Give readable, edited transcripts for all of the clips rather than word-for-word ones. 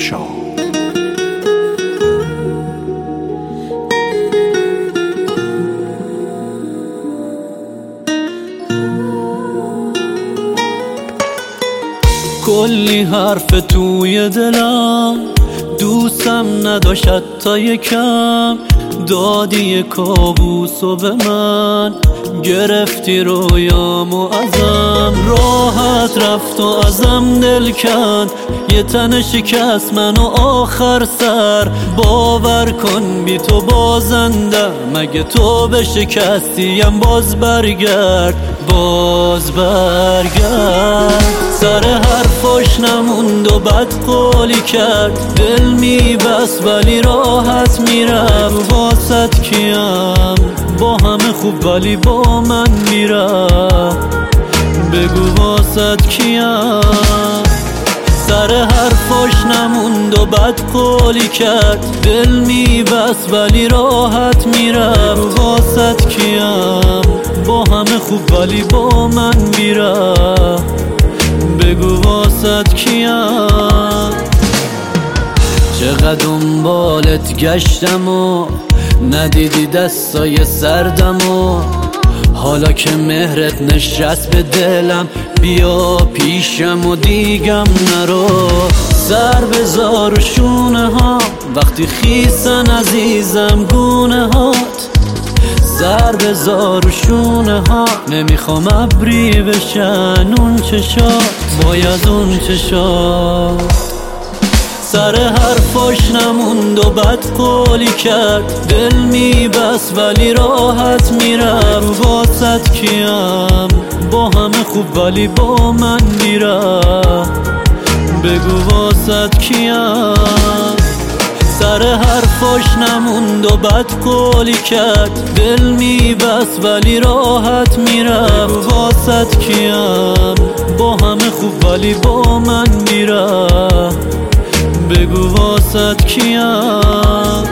گشا. کلی حرف توی دلم، دوستم نداشت تا یکم، دادی کابوسو به من، گرفتی رویامو ازم، راحت رفت و ازم دل کند، یه تن شکست منو آخر سر، باور کن بی تو بازنده، مگه تو به شکستیم باز برگرد، باز برگرد. سر حرفاش نموند و بد قولی کرد، دل میبست ولی راحت میرفت، واسط کیم با همه خوب ولی با من میرفت، بگو واسط کیم. سر حرفاش نموند و بد قولی کرد، دل میبست ولی راحت میرفت، واسط کیم با همه خوب ولی با من میرفت، بگو واسط کیم. چقدر دنبالت گشتم و ندیدی دستای سردم و حالا که مهرت نشست به دلم، بیا پیشم و دیگم نرو، سر بذار و شونه ها وقتی خیسن عزیزم گونه هات، سر بذار و شونه ها نمیخوام ابری بشن اون چشات، باید اون چشات. سر حرفاش نموند و بد قولی کرد، دل میبست ولی راحت میرفت، واسط کیم با همه خوب ولی با من میرفت، بگو واسط کیم. سر حرفاش نموند و بد قولی کرد، دل میبست ولی راحت میرفت، واسط کیم با همه خوب ولی با من میرفت، بگو واسط کیم.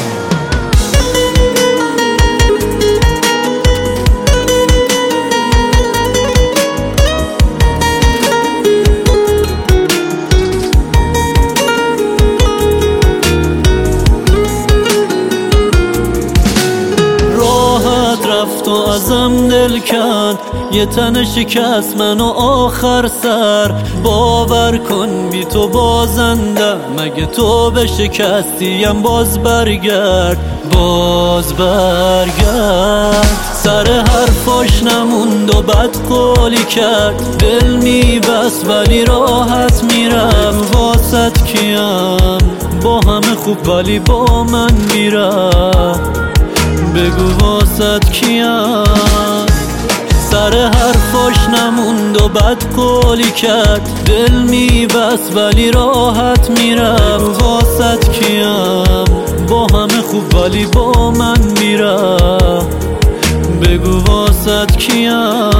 رفت و ازم دل کند، یه تن شکست منو آخر سر، باور کن بی تو بازنده، مگه تو به شکستیم باز برگرد، باز برگرد. سر حرفاش نموند و بد قولی کرد، دل میبست ولی راحت میرفت، واسط کیم با همه خوب ولی با من میرفت، بگو واسط کیم. سر حرفاش نموند و بد قولی کرد، دل میبست ولی راحت میرفت، واسط کیم با همه خوب ولی با من میرفت، بگو واسط کیم.